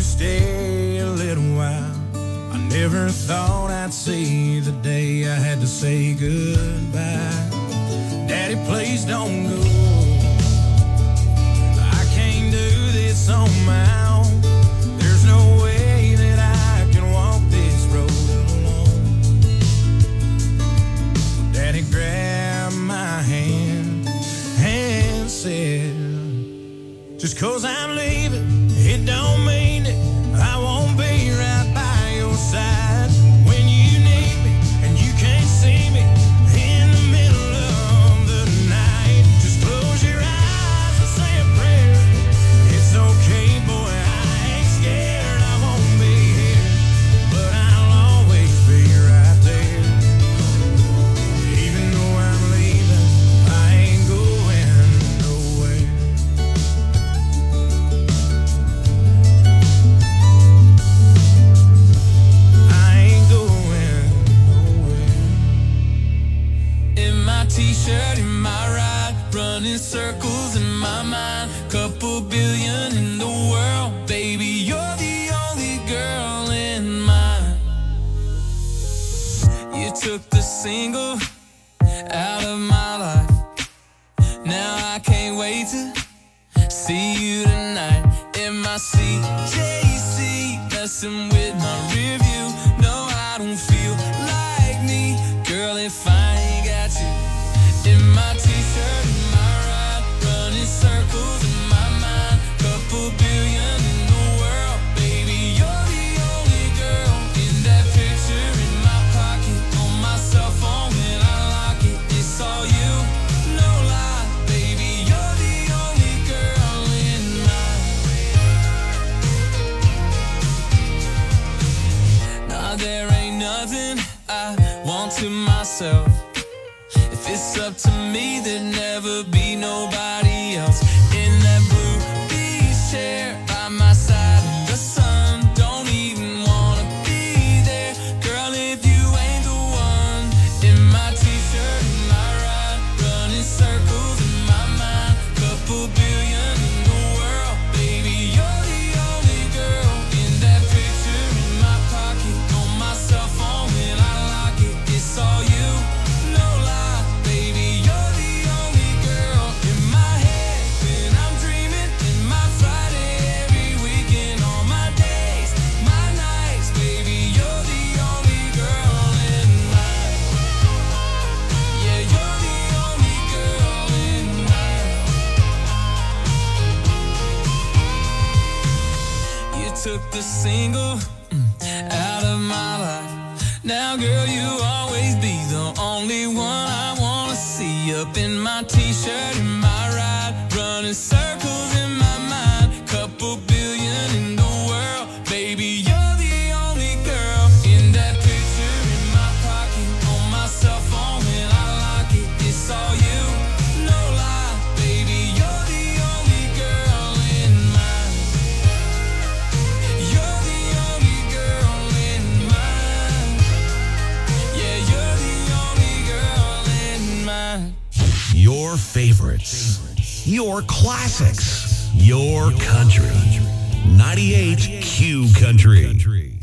stay a little while. I never thought I'd see the day I had to say goodbye. Daddy, please don't go. I can't do this on my own. There's no way that I can walk this road alone. Daddy grabbed my hand and said, just 'cause I'm leaving, it don't mean that I won't be right by your side when you need me and you can't see me in the middle of the night. Just close your eyes and say a prayer. It's okay, boy, I ain't scared. I won't be here, but I'll always be right there. Even though I'm leaving, I ain't going nowhere. I ain't going nowhere. In my t-shirt, in my ride, running circles in my mind. Couple billion in the world, baby, you're the only girl in mine. You took the single out of my life. Now I can't wait to see you tonight in my C J C, messing with my rear view. No, I don't feel like me, girl, if I ain't got you. In my t-shirt, in my ride, running circles in my mind. Couple billion in the world, baby, you're the only girl. In that picture in my pocket, on my cell phone when I lock it, it's all you, no lie, baby, you're the only girl in mine. Nah, there ain't nothing I want to myself. If it's up to me, there'd never be nobody else. In that blue beach chair by my side in the sun, don't even wanna be there, girl, if you ain't the one. In my t-shirt, in my ride, running circles in my mind. Couple billion in the world, baby, you're the only girl. In that picture in my pocket, on my cell phone when I lock it, it's all you, no lie, baby, you're the only girl. In my head when I'm dreaming, in my Friday every weekend, all my days, my nights, baby, you're the only girl in mine. Yeah, you're the only girl in mine. You took the single mm, out of my life. Now, girl, you always be the only one I wanna see. Up in my t-shirt, in my ride, running circles in my mind. Couple billion in the world, baby, you're the only girl. In that picture in my pocket, on my cell phone when I lock it, it's all you, no lie, baby, you're the only girl in mine. You're the only girl in mine. Yeah, you're the only girl in mine. Your favorites, your classics, your country. ninety-eight Q Country.